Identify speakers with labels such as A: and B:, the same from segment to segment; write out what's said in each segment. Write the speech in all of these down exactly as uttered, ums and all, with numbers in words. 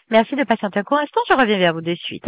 A: Merci de patienter un court instant, je reviens vers vous de suite.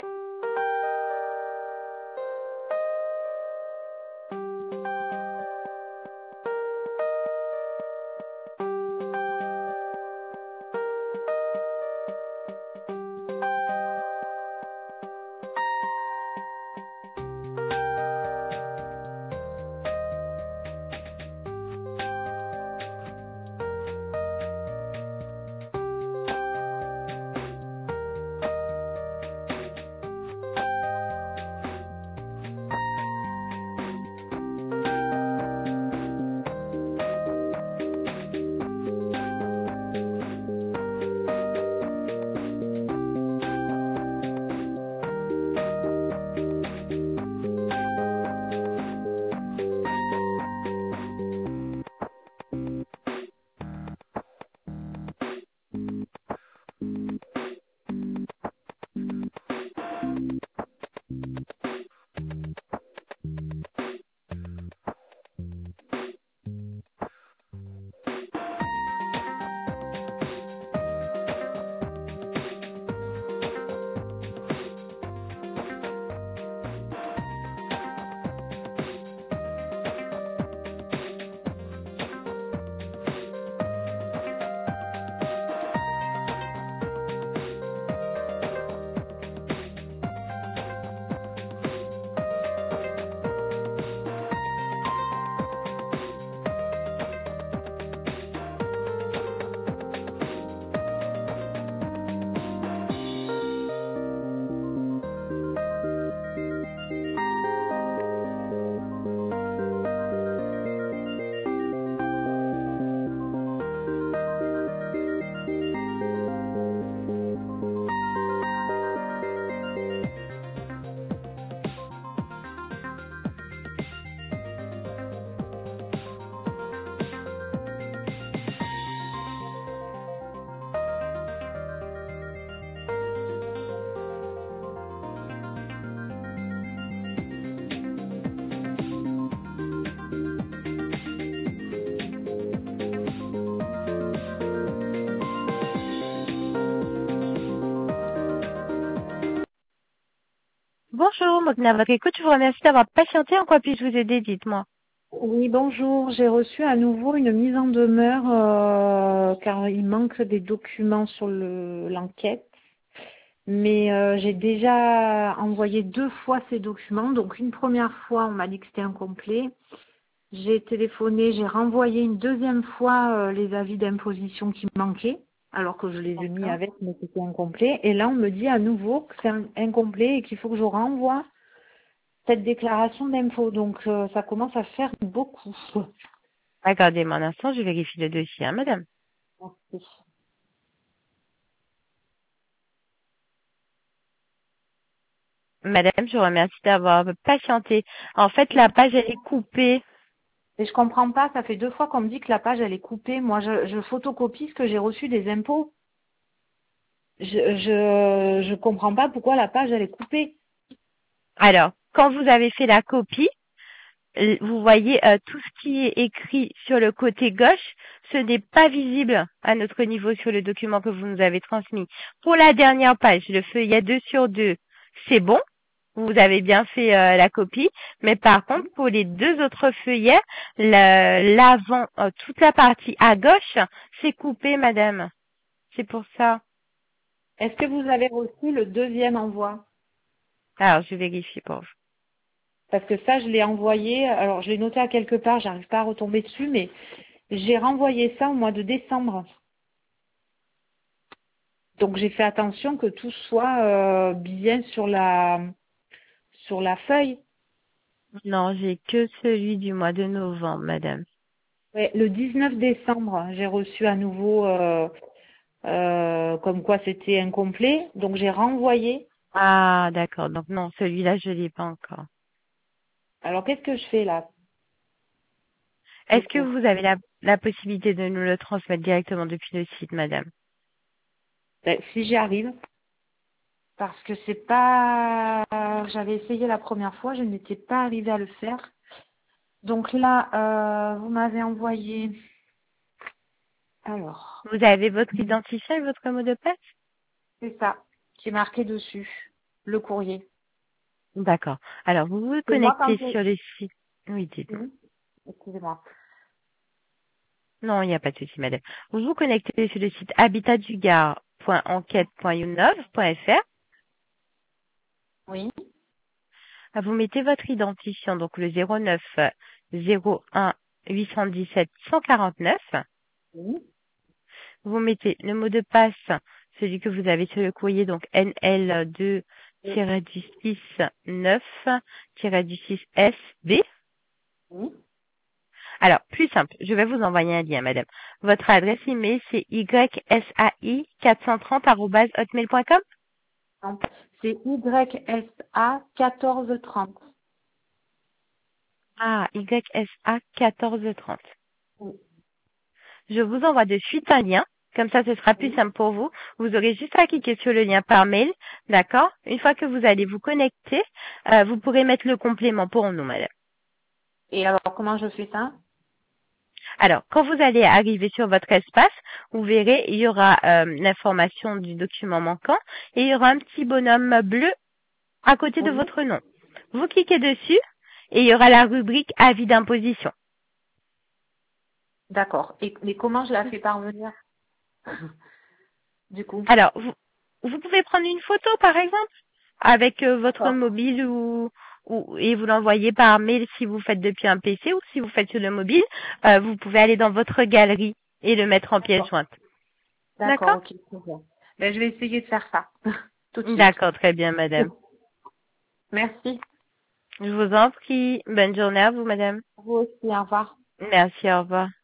A: Bonjour, Mogna, à votre écoute, je vous remercie d'avoir patienté. En quoi puis-je vous aider, dites-moi.
B: Oui, bonjour. J'ai reçu à nouveau une mise en demeure euh, car il manque des documents sur le- l'enquête. Mais euh, j'ai déjà envoyé deux fois ces documents. Donc une première fois, on m'a dit que c'était incomplet. J'ai téléphoné, j'ai renvoyé une deuxième fois euh, les avis d'imposition qui manquaient, alors que je les ai mis
A: D'accord.
B: avec, mais c'était incomplet. Et là, on me dit à nouveau que c'est un- incomplet et qu'il faut que je renvoie cette déclaration d'impôt. Donc euh, ça commence à faire beaucoup.
A: Accordez-moi un instant, je vérifie le dossier, hein, madame.
B: Merci.
A: Madame, je vous remercie d'avoir patienté. En fait, la page, elle est coupée.
B: Et je comprends pas, ça fait deux fois qu'on me dit que la page elle est coupée. Moi je, je photocopie ce que j'ai reçu des impôts. Je, je je comprends pas pourquoi la page elle est coupée.
A: Alors, quand vous avez fait la copie, euh, vous voyez euh, tout ce qui est écrit sur le côté gauche, ce n'est pas visible à notre niveau sur le document que vous nous avez transmis. Pour la dernière page, le feuillet deux sur deux, c'est bon. Vous avez bien fait euh, la copie, mais par contre, pour les deux autres feuillets, le- l'avant, euh, toute la partie à gauche, c'est coupé, madame. C'est pour ça.
B: Est-ce que vous avez reçu le deuxième envoi?
A: Alors, je vérifie pour vous.
B: Parce que ça je l'ai envoyé, alors je l'ai noté à quelque part, j'arrive pas à retomber dessus, mais j'ai renvoyé ça au mois de décembre. Donc j'ai fait attention que tout soit euh, bien sur la sur la feuille.
A: Non, j'ai que celui du mois de novembre, madame.
B: Ouais, le dix-neuf décembre, j'ai reçu à nouveau euh, euh, comme quoi c'était incomplet. Donc j'ai renvoyé.
A: Ah, d'accord. Donc non, celui-là, je l'ai pas encore.
B: Alors qu'est-ce que je fais là, du
A: Est-ce que
B: coup?
A: vous avez la, la possibilité de nous le transmettre directement depuis le site, madame?
B: Ben, si j'y arrive, parce que c'est pas. J'avais essayé la première fois, je n'étais pas arrivée à le faire. Donc là, euh, vous m'avez envoyé. Alors,
A: Vous avez votre identifiant et votre mot de passe?
B: C'est ça, qui est marqué dessus, le courrier.
A: D'accord. Alors, vous vous
B: Et moi, quand
A: connectez
B: je...
A: sur le site. Oui, dites-moi.
B: Hum, Excusez-moi.
A: Non, il n'y a pas de souci, madame. Vous vous connectez sur le site habitat du gard point enquête point younov point f r.
B: Oui.
A: Vous mettez votre identifiant, donc le zéro neuf zéro un huit cent dix-sept cent quarante-neuf.
B: Oui.
A: Vous mettez le mot de passe, celui que vous avez sur le courrier, donc N L deux six neuf six S B.
B: Oui.
A: Alors, plus simple, je vais vous envoyer un lien, madame. Votre adresse email, c'est y s a i quatre cent trente arobase hotmail point com.
B: Donc, c'est Y S A quatorze trente.
A: Ah, Y S A quatorze trente.
B: Oui.
A: Je vous envoie de suite un lien. Comme ça, ce sera plus
B: Oui.
A: simple pour vous. Vous aurez juste à cliquer sur le lien par mail. D'accord? Une fois que vous allez vous connecter, euh, vous pourrez mettre le complément pour nous, madame.
B: Et alors, comment je fais ça?
A: Alors, quand vous allez arriver sur votre espace, vous verrez, il y aura euh, l'information du document manquant et il y aura un petit bonhomme bleu à côté de
B: Oui.
A: votre nom. Vous cliquez dessus et il y aura la rubrique avis d'imposition.
B: D'accord. Et, mais comment je la fais parvenir? Du coup.
A: Alors, vous, vous pouvez prendre une photo, par exemple, avec euh, votre
B: D'accord.
A: mobile ou, ou et vous l'envoyer par mail si vous faites depuis un P C ou si vous faites sur le mobile. Euh, vous pouvez aller dans votre galerie et le mettre en pièce
B: D'accord.
A: jointe.
B: D'accord,
A: D'accord?
B: ok, très bien. Ben, je vais essayer de faire ça tout de suite.
A: D'accord, très bien, madame.
B: Merci.
A: Je vous en prie. Bonne journée à vous, madame.
B: Vous aussi, au revoir.
A: Merci, au revoir.